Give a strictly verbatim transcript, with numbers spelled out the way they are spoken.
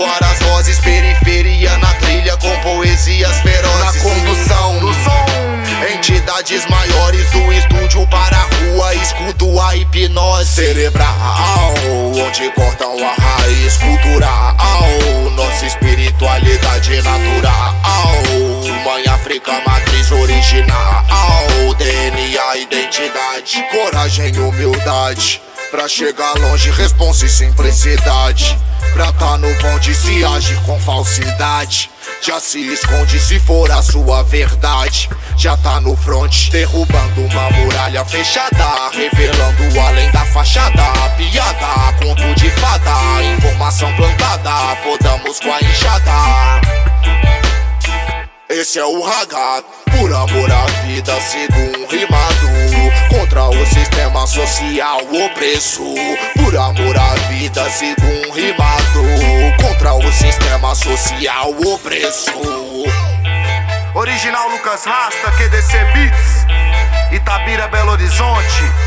soar as vozes, periferia na trilha com poesias ferozes. Na condução do som, entidades maiores do estúdio para a rua, escuto a hipnose cerebral, onde cortam a raiz cultural, nossa espiritualidade natural, Mãe África, matriz original, D N A, identidade, coragem e humildade, pra chegar longe, responsa e simplicidade, pra tá no bonde se agir com falsidade, já se esconde se for a sua verdade, já tá no front, derrubando uma muralha fechada, revelando além da fachada, piada, conto de fada, informação plantada, podamos com a enxada. Esse é o Raga, por amor à vida, sigo um rimado, contra o sistema social opressor. Por amor à vida, sigo um rimado, contra o sistema social opressor. Original Lucas Rasta, Q D C Beats, Itabira, Belo Horizonte.